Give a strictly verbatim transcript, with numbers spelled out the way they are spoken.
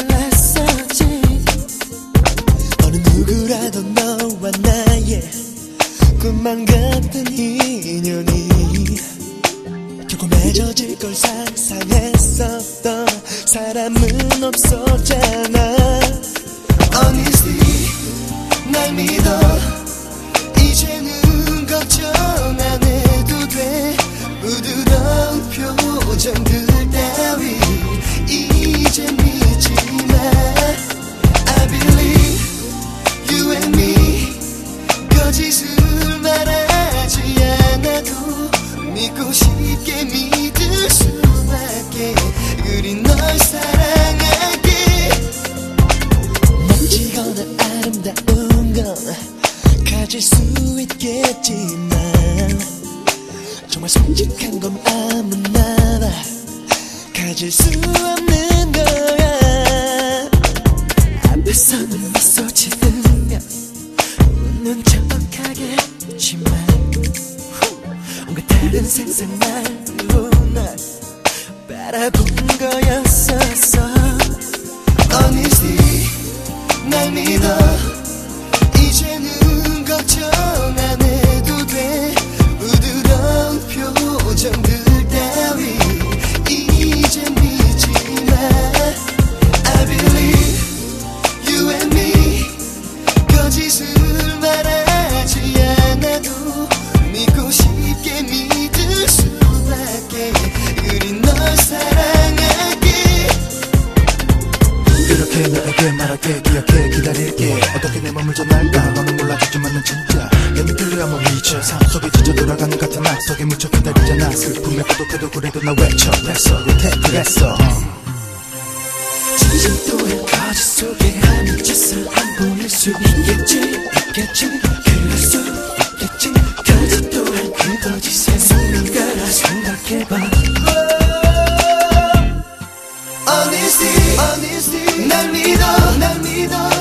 알았었지. 어느 누구라도 너와 나의 꿈만 같은 인연이 결코 맺어질 걸 상상했었던 사람은 없었잖아. Honestly 날 믿어. 이제는 걱정 안 해도 돼. 부드러운 표정들 따위 이제 믿지 마. I believe you and me. 거짓을 말하지 않아도 믿고 싶게 믿을 수밖에. 그리 널 사랑하게. 멋지거나 아름다운 건 가질 수 있겠지만 정말 솔직한 건 아무나 가질 수 없는 거야. 앞에서는 미소 지으며 웃는 척하겠지만 뭔가 다른 상상만으로 날 바라본 거였었어. Honestly 날 믿어. 이제는 걱정 안 해도 돼. 부드러운 표정들 따위 이제 믿지 마. I believe you and me. 거짓을 말하지 않아도 믿고 싶게 믿을 수밖에. 그리 널 사랑하게. 그렇게 너에게 말할게. 기억해 기다릴게. 어떻게 내 맘을 전할까. 너는 몰라주지만 난 진짜 괜히 끌려야만 미쳐. 삶 속에 지쳐 돌아가는 같은 악 속에 묻혀 기다리잖아. 슬픔에 고독해도 그래도 나 외쳐. 됐어 여태 그랬어. 진심 또한 거짓 속에 한 짓을 안 보낼 수 있겠지. 있겠지 그럴 수 있겠지. 거짓 또한 그 거짓에 속는 거라 생각해봐. Honestly, honestly 날 믿어 날 믿어.